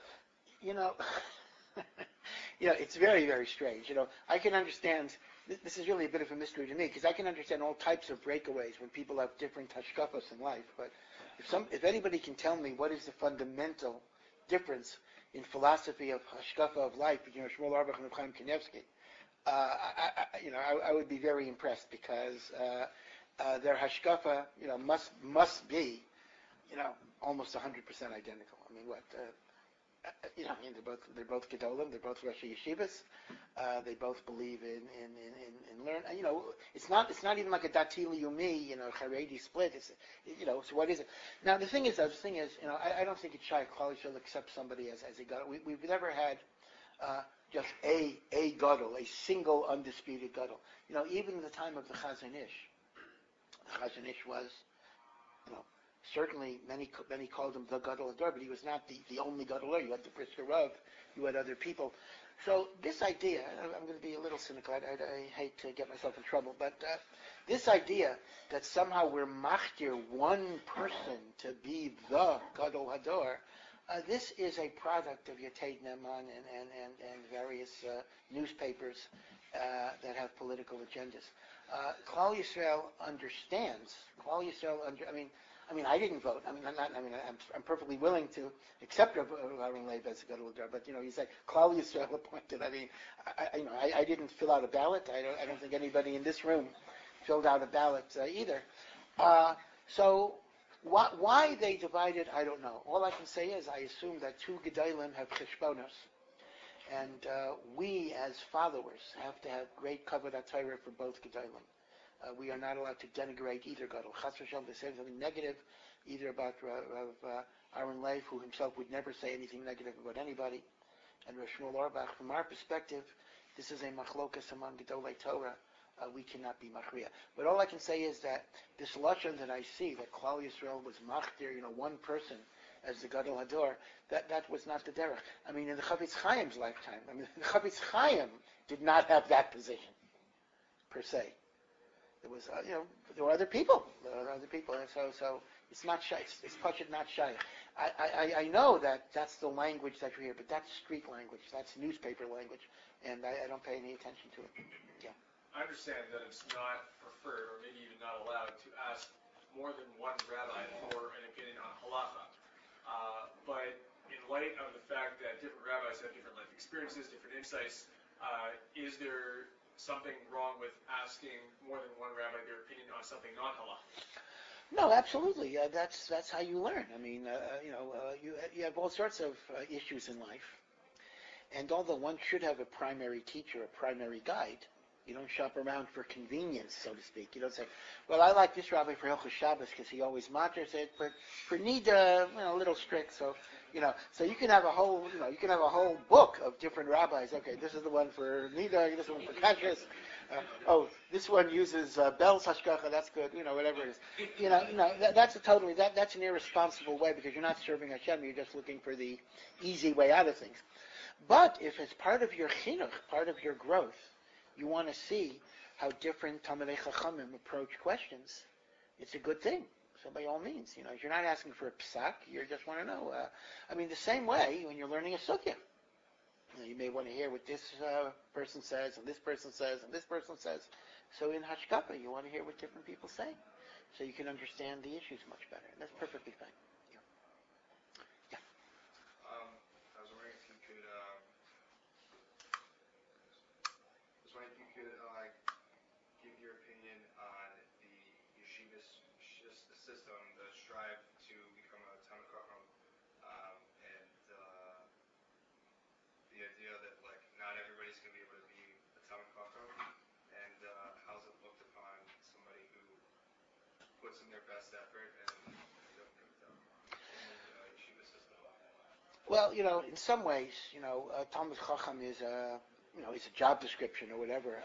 It's very, very strange. I can understand. This is really a bit of a mystery to me because I can understand all types of breakaways when people have different hashkafas in life. But if anybody can tell me what is the fundamental difference in philosophy of hashkafa of life between Shmuel Auerbach and Chaim Kanievsky, I would be very impressed because their hashkafa, must be, almost 100% identical. I mean, what? They're both gedolim. They're both Rosh Yeshivas. They both believe in learn. It's not even like a dati liyumi, Haredi split. So what is it? Now the thing is, I don't think it's shy. Klal Yisrael accept somebody as a gadol. We've never had just a gadol, a single undisputed gadol. Even in the time of the Chazon Ish was, certainly many called him the Gadol Hador, but he was not the only Gadol. You had the Brisker Rav, you had other people. So this idea, I'm going to be a little cynical, I hate to get myself in trouble, but this idea that somehow we're machtir one person to be the Gadol Hador, this is a product of Yated Neman and various newspapers that have political agendas. Klal Yisrael understands. I didn't vote. I'm perfectly willing to accept Aaron Leib as a Gadol Hador, but you say Klal Yisrael appointed. I didn't fill out a ballot. I don't think anybody in this room filled out a ballot either. So why they divided, I don't know. All I can say is I assume that two Gedolim have cheshbonos, and we as followers have to have great kavod HaTorah for both Gedolim. We are not allowed to denigrate either gadol. Chas v'shalom to say something negative, either about Rav Aaron Leib, who himself would never say anything negative about anybody, and Rav Shmuel Auerbach. From our perspective, this is a machlokas among Gedolei Torah. We cannot be machriya. But all I can say is that this lashon that I see, that Klal Yisrael was machtir, one person as the Gadol Hador, that was not the derech. In the Chavetz Chaim's lifetime, the Chavetz Chaim did not have that position per se. There was, there were other people. So it's not shy. It's pashut, not shy. I know that's the language that you hear, but that's street language. That's newspaper language, and I don't pay any attention to it. Yeah. I understand that it's not preferred, or maybe even not allowed, to ask more than one rabbi for an opinion on halacha. But in light of the fact that different rabbis have different life experiences, different insights, is there something wrong with asking more than one rabbi their opinion on something non-halal? No, absolutely. That's how you learn. You have all sorts of issues in life, and although one should have a primary teacher, a primary guide, you don't shop around for convenience, so to speak. You don't say, well, I like this rabbi for Hilchos Shabbos because he always matters it, but for Nida, a little strict. So, so you can have a whole book of different rabbis. Okay, this is the one for Nida, this one for Kashrus. This one uses Bell's Hashgacha. That's good. Whatever it is. That's an irresponsible way because you're not serving Hashem. You're just looking for the easy way out of things. But if it's part of your chinuch, part of your growth, you want to see how different Talmidei Chachamim approach questions, it's a good thing. So by all means, if you're not asking for a psak, you just want to know. The same way when you're learning a sugya. You may want to hear what this person says, and this person says, and this person says. So in Hashkafa, you want to hear what different people say, so you can understand the issues much better. And that's perfectly fine. Yeah. I was wondering if you could give your opinion on the yeshivas system, the strive to become a Talmid Chacham, and the idea that not everybody's going to be able to be a Talmid Chacham, and how's it looked upon somebody who puts in their best effort and doesn't get them in the yeshiva system? Well, in some ways, Talmid Chacham is it's a job description or whatever.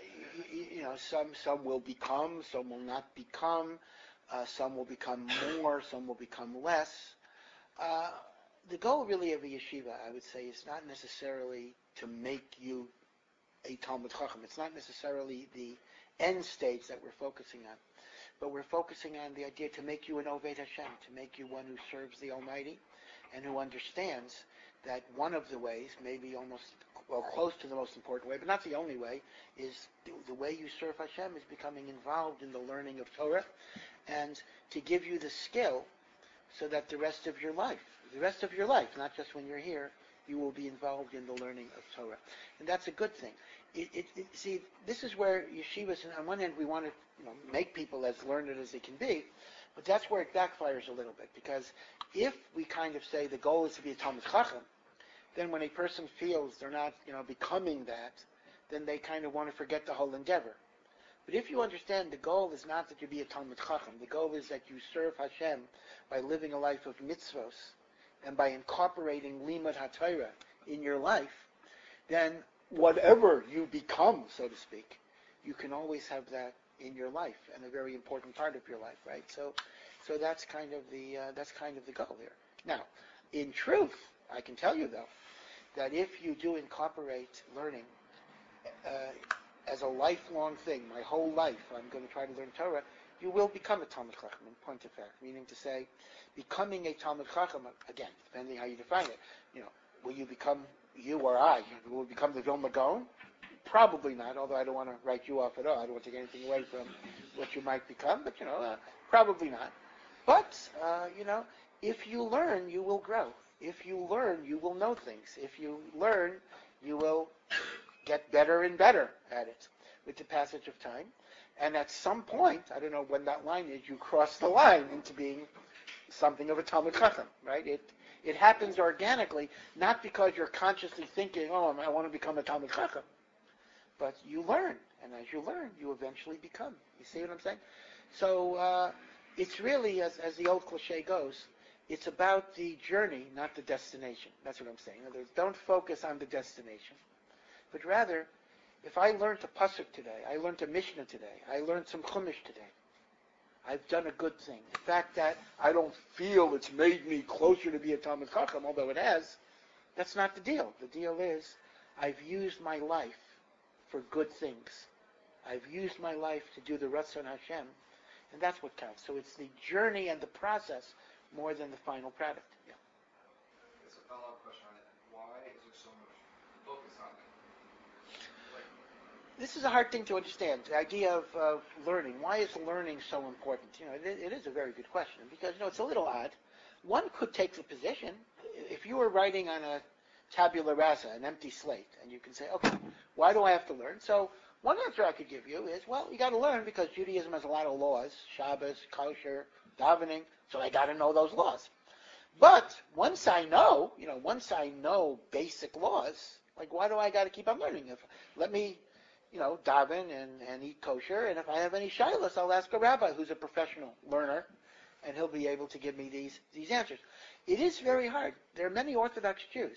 Some will become, some will not become, some will become more, some will become less. the goal really of a yeshiva, I would say, is not necessarily to make you a Talmud Chacham. It's not necessarily the end stage that we're focusing on, but we're focusing on the idea to make you an Oved Hashem, to make you one who serves the Almighty and who understands that one of the ways, maybe almost, well, close to the most important way, but not the only way, is the way you serve Hashem is becoming involved in the learning of Torah, and to give you the skill so that the rest of your life, not just when you're here, you will be involved in the learning of Torah. And that's a good thing. See, this is where yeshivas, on one hand, we want to make people as learned as they can be, but that's where it backfires a little bit, because if we kind of say the goal is to be a Talmud Chacham, then when a person feels they're not, becoming that, then they kind of want to forget the whole endeavor. But if you understand the goal is not that you be a Talmud Chacham, the goal is that you serve Hashem by living a life of mitzvos and by incorporating Limud HaTorah in your life, then whatever you become, so to speak, you can always have that in your life and a very important part of your life, right? So that's kind of the goal here. Now, in truth, I can tell you though that if you do incorporate learning as a lifelong thing, my whole life I'm going to try to learn Torah, you will become a Talmud Chacham, in point of fact. Meaning to say, becoming a Talmud Chacham, again, depending how you define it, will you become, you or I, will become the Vilna Gaon? Probably not, although I don't want to write you off at all. I don't want to take anything away from what you might become, but, probably not. But, if you learn, you will grow. If you learn, you will know things. If you learn, you will get better and better at it with the passage of time. And at some point, I don't know when that line is, you cross the line into being something of a Talmud Chacham, right? It happens organically, not because you're consciously thinking, oh, I want to become a Talmud Chacham. But you learn, and as you learn, you eventually become. You see what I'm saying? So it's really, as the old cliche goes, it's about the journey, not the destination. That's what I'm saying. In other words, don't focus on the destination, but rather, if I learned a pasuk today, I learned a Mishnah today, I learned some Chumash today, I've done a good thing. The fact that I don't feel it's made me closer to be a Talmud Chacham, although it has, that's not the deal. The deal is, I've used my life for good things. I've used my life to do the Ratzon Hashem, and that's what counts. So it's the journey and the process more than the final product. Yeah. It's a follow-up question on it. Why is there so much focus on it? This is a hard thing to understand, the idea of learning. Why is learning so important? It is a very good question, because, it's a little odd. One could take the position, if you were writing on a tabula rasa, an empty slate, and you can say, okay, why do I have to learn? So one answer I could give you is, well, you got to learn because Judaism has a lot of laws, Shabbos, kosher, davening, so I got to know those laws. But once I know basic laws, like why do I got to keep on learning? Let me, daven and eat kosher, and if I have any shilas, I'll ask a rabbi who's a professional learner, and he'll be able to give me these answers. It is very hard. There are many Orthodox Jews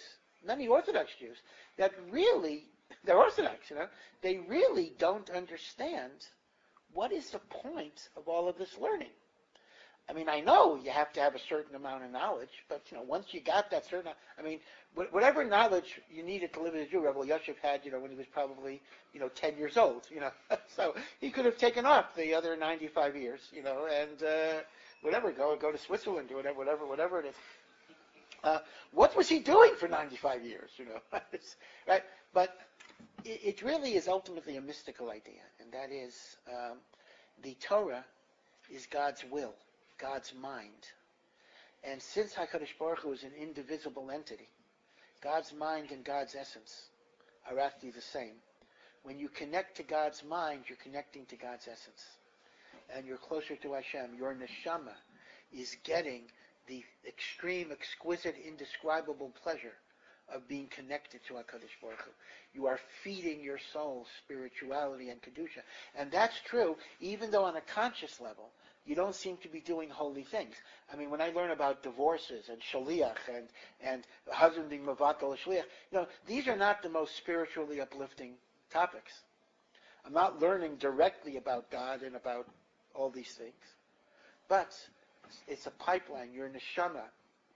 that really, they're Orthodox, they really don't understand what is the point of all of this learning. I mean, I know you have to have a certain amount of knowledge, but, once you got that certain, whatever knowledge you needed to live as a Jew, Rebbe Yosef had, when he was probably, 10 years old, so he could have taken off the other 95 years, and, whatever, go to Switzerland, or whatever it is. What was he doing for 95 years, right? But it really is ultimately a mystical idea, and that is the Torah is God's will, God's mind. And since HaKadosh Baruch Hu is an indivisible entity, God's mind and God's essence are actually the same. When you connect to God's mind, you're connecting to God's essence. And you're closer to Hashem. Your neshama is getting the extreme, exquisite, indescribable pleasure of being connected to HaKadosh Baruch Hu. You are feeding your soul spirituality and Kedusha. And that's true, even though on a conscious level, you don't seem to be doing holy things. I mean, when I learn about divorces and shaliach and husband being mevatel shaliach, these are not the most spiritually uplifting topics. I'm not learning directly about God and about all these things. But it's a pipeline. Your neshama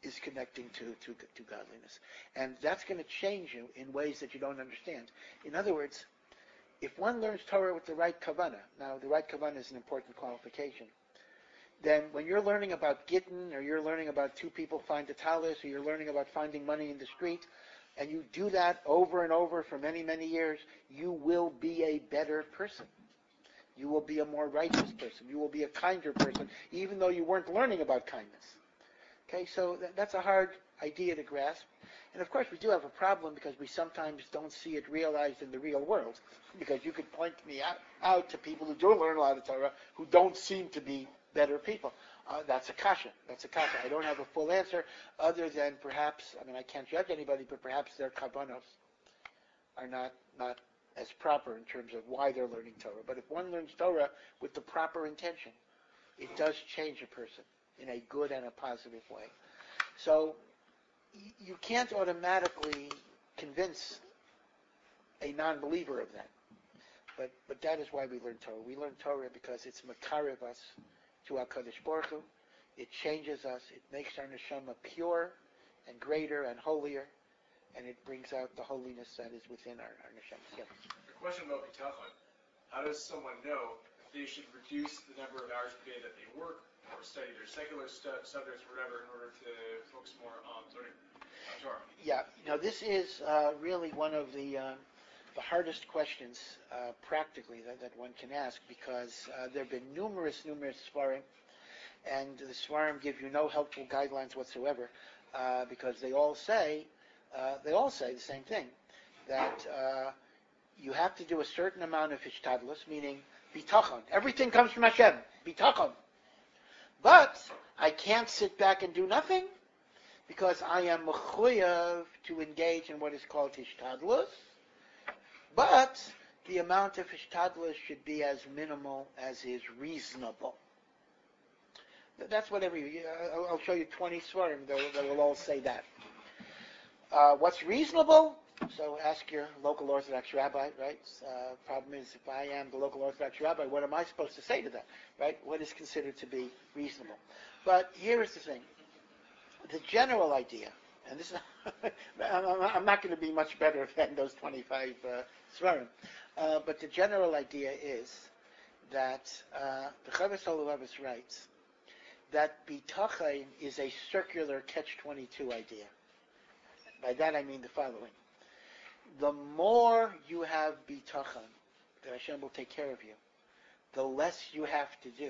is connecting to godliness. And that's going to change you in ways that you don't understand. In other words, if one learns Torah with the right kavanah, now the right kavanah is an important qualification, then when you're learning about Gittin, or you're learning about two people find a talis, or you're learning about finding money in the street, and you do that over and over for many, many years, you will be a better person. You will be a more righteous person. You will be a kinder person, even though you weren't learning about kindness. Okay, so that's a hard idea to grasp. And of course, we do have a problem because we sometimes don't see it realized in the real world. Because you could point me out to people who do learn a lot of Torah who don't seem to be better people. That's a kasha. I don't have a full answer other than perhaps, I can't judge anybody, but perhaps their kavanos are not as proper in terms of why they're learning Torah. But if one learns Torah with the proper intention, it does change a person in a good and a positive way. So you can't automatically convince a non-believer of that. But that is why we learn Torah. We learn Torah because it's makarev us to HaKadosh Baruch Hu. It changes us. It makes our neshama pure and greater and holier, and it brings out the holiness that is within our neshama. Yeah. The question about bitachon: how does someone know if they should reduce the number of hours per day that they work or study their secular subjects or whatever in order to focus more on learning Torah? Yeah, this is really one of the hardest questions practically that one can ask, because there have been numerous svarim, and the svarim give you no helpful guidelines whatsoever, because they all say the same thing, that you have to do a certain amount of hishtadlus, meaning bitachon. Everything comes from Hashem, bitachon. But I can't sit back and do nothing, because I am mechuyev to engage in what is called hishtadlus. But the amount of hishtadlus should be as minimal as is reasonable. That's whatever I'll show you 20 svarim that will all say that. What's reasonable? So ask your local Orthodox rabbi, right? Problem is, if I am the local Orthodox rabbi, what am I supposed to say to that, right? What is considered to be reasonable? But here is the thing. The general idea, and this is, I'm not going to be much better than those 25 svarim, but the general idea is that the Chavis Olavis writes that bitachon is a circular catch-22 idea. By that I mean the following. The more you have bitachon, that Hashem will take care of you, the less you have to do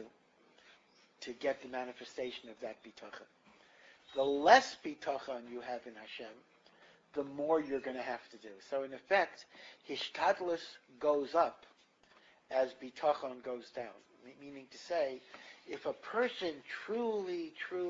to get the manifestation of that bitachon. The less bitachon you have in Hashem, the more you're going to have to do. So in effect, hishtadlus goes up as bitachon goes down. Meaning to say, if a person truly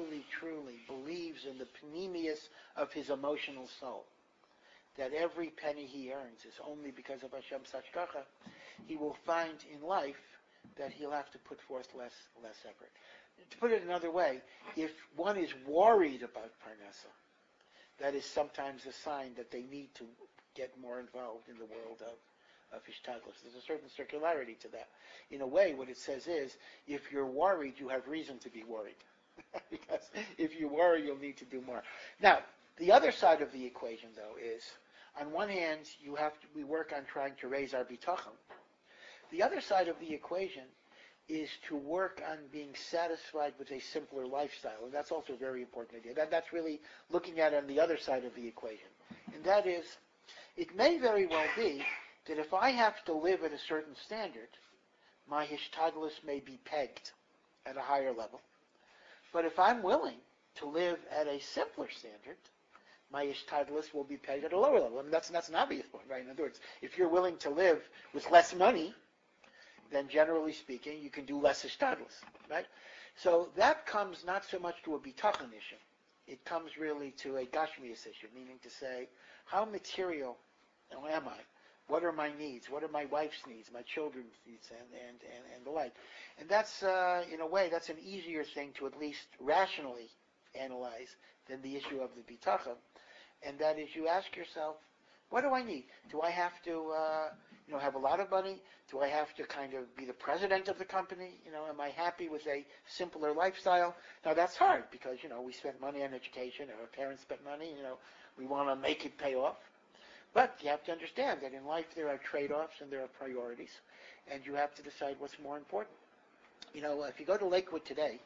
believes in the panemius of his emotional soul, that every penny he earns is only because of Hashem's hashgacha, he will find in life that he'll have to put forth less effort. To put it another way, if one is worried about parnasa, that is sometimes a sign that they need to get more involved in the world of hishtadlus. There's a certain circularity to that. In a way, what it says is, if you're worried, you have reason to be worried. Because if you worry, you'll need to do more. Now, the other side of the equation, though, is, on one hand, we work on trying to raise our bitachon. The other side of the equation is to work on being satisfied with a simpler lifestyle, and that's also a very important idea. That's really looking at it on the other side of the equation. And that is, it may very well be that if I have to live at a certain standard, my hishtadlus may be pegged at a higher level. But if I'm willing to live at a simpler standard, my hishtadlus will be pegged at a lower level. That's an obvious point, right? In other words, if you're willing to live with less money, then generally speaking, you can do less hishtadlus, right? So that comes not so much to a bitachon issue. It comes really to a gashmius issue, meaning to say, how material am I? What are my needs? What are my wife's needs, my children's needs, and the like? And that's, in a way, that's an easier thing to at least rationally analyze than the issue of the bitachon. And that is, you ask yourself, What do I need? Do I have to, have a lot of money? Do I have to kind of be the president of the company? Am I happy with a simpler lifestyle? Now that's hard because, we spent money on education, our parents spent money, we want to make it pay off. But you have to understand that in life there are trade-offs and there are priorities, and you have to decide what's more important. If you go to Lakewood today,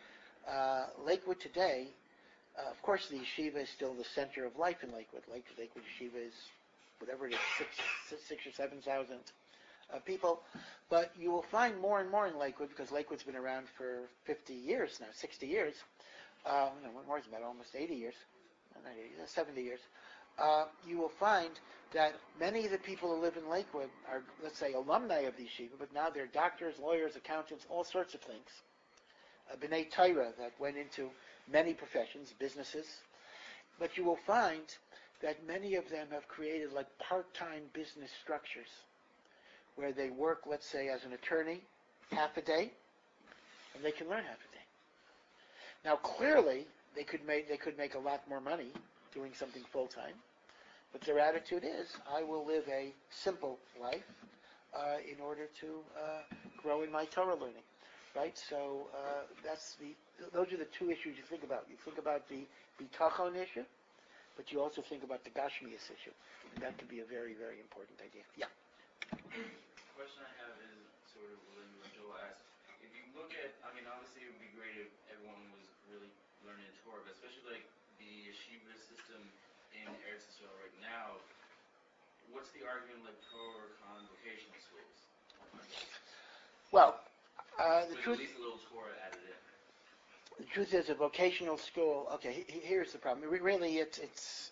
of course the yeshiva is still the center of life in Lakewood. Lakewood Yeshiva is whatever it is, 6 or 7,000 people. But you will find more and more in Lakewood, because Lakewood's been around for 50 years now, 60 years. More than that, almost 80 years, not 80, 70 years. You will find that many of the people who live in Lakewood are, let's say, alumni of the yeshiva, but now they're doctors, lawyers, accountants, all sorts of things. B'nai Torah that went into many professions, businesses. But you will find that many of them have created like part-time business structures where they work, let's say, as an attorney half a day, and they can learn half a day. Now, clearly, they could make a lot more money doing something full-time, but their attitude is, I will live a simple life in order to grow in my Torah learning, right? So those are the two issues you think about. You think about the bitachon issue, but you also think about the gashmias issue, and that can be a very, very important idea. Yeah. The question I have is sort of related to what Joel asked. If you look at, obviously it would be great if everyone was really learning Torah, but especially like the yeshiva system in Eretz Yisrael right now, what's the argument like pro or con vocational schools? Well, the with truth. At least a little Torah added in. The truth is, a vocational school. Okay, here's the problem. Really, it's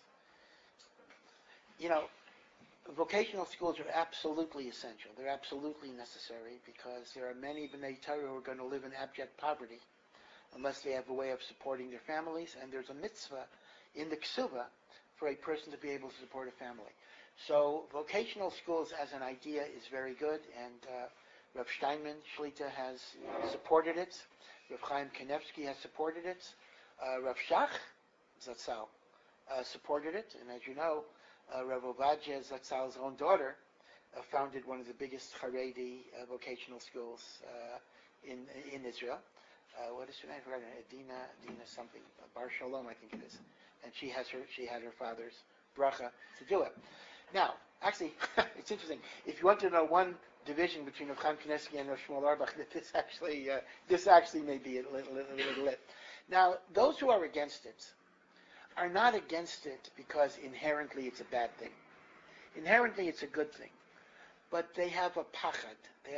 vocational schools are absolutely essential. They're absolutely necessary because there are many B'nai Torah who are going to live in abject poverty unless they have a way of supporting their families, and there's a mitzvah in the Ksuba for a person to be able to support a family. So vocational schools as an idea is very good, and Rav Steinman Shlita has supported it. Rav Chaim Kanevsky has supported it. Rav Shach Zatzal supported it, and as you know, Rav Ovadia Zatzal's own daughter founded one of the biggest Haredi vocational schools in Israel. What is her name? I forgot her name. Dina something. Bar Shalom, I think it is. And she had her father's bracha to do it. Now, actually, it's interesting. If you want to know one division between Rav Chaim Kanevsky and Rav Shmuel Auerbach, this actually may be a little lit. Now, those who are against it are not against it because inherently it's a bad thing. Inherently it's a good thing. But they have a pachad.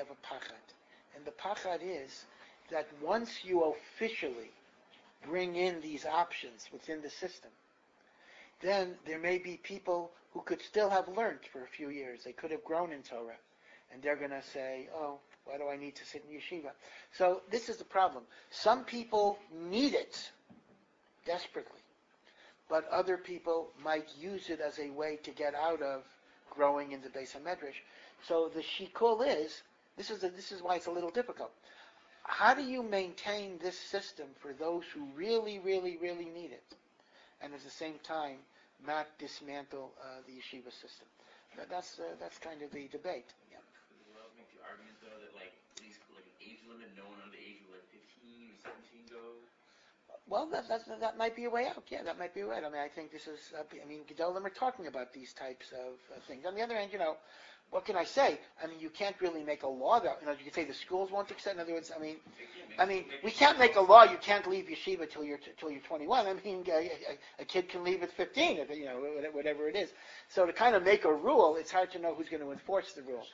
And the pachad is that once you officially bring in these options within the system, then there may be people who could still have learned for a few years. They could have grown in Torah. And they're going to say, oh, why do I need to sit in yeshiva? So this is the problem. Some people need it desperately. But other people might use it as a way to get out of growing in the Beis HaMedrash. So the shikul is, this is why it's a little difficult. How do you maintain this system for those who really, really, really need it, and at the same time not dismantle the yeshiva system? That's kind of the debate. Yeah. Well, make the argument though that like these like age limit, no one under the age of like 15 or 17 go. Well, that might be a way out. Yeah, that might be right. I think this is. Gedolim are talking about these types of things. On the other hand, what can I say? You can't really make a law that. You can say the schools won't accept. In other words, we can't make a law. You can't leave yeshiva till you're 21. A kid can leave at 15, whatever it is. So to kind of make a rule, it's hard to know who's going to enforce the rule.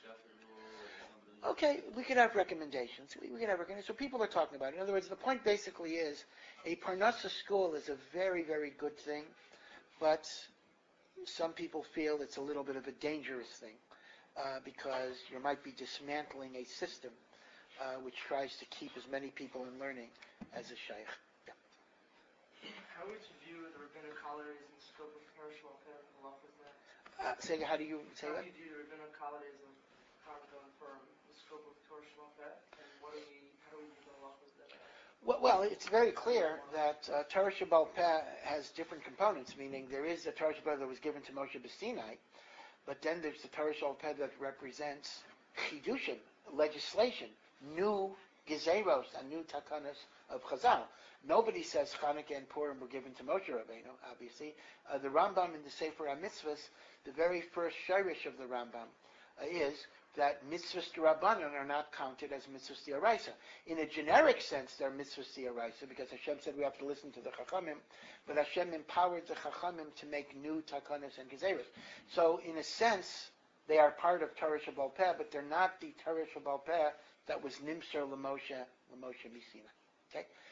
Okay, we could have recommendations. We could have recommendations. So people are talking about it. In other words, the point basically is a Parnassa school is a very, very good thing, but some people feel it's a little bit of a dangerous thing because you might be dismantling a system which tries to keep as many people in learning as a shaykh. Yeah. How would you view the rabbinic holidays in the scope of commercial welfare and law with that? How do you say that? How do you view the rabbinic holidays in Hanukkah for the scope of commercial welfare, and how do we view the law with that? Well, it's very clear that Torah Shebaal Peh has different components, meaning there is a Torah Shebaal that was given to Moshe B'Sinai, but then there's the Torah Shal Peh that represents chidushim, legislation, new gezeros, and new takanas of Chazal. Nobody says Chanukah and Purim were given to Moshe Rabbeinu, obviously. The Rambam in the Sefer HaMitzvahs, the very first shirish of the Rambam is that mitzvahs d'Rabbanan are not counted as mitzvahs d'Oraisa. In a generic sense, they're mitzvahs d'Oraisa because Hashem said we have to listen to the Chachamim, but Hashem empowered the Chachamim to make new takanas and gezeros. So, in a sense, they are part of Torah Shebal Peh, but they're not the Torah Shebal Peh that was Nimser L'Moshe Misina. Okay?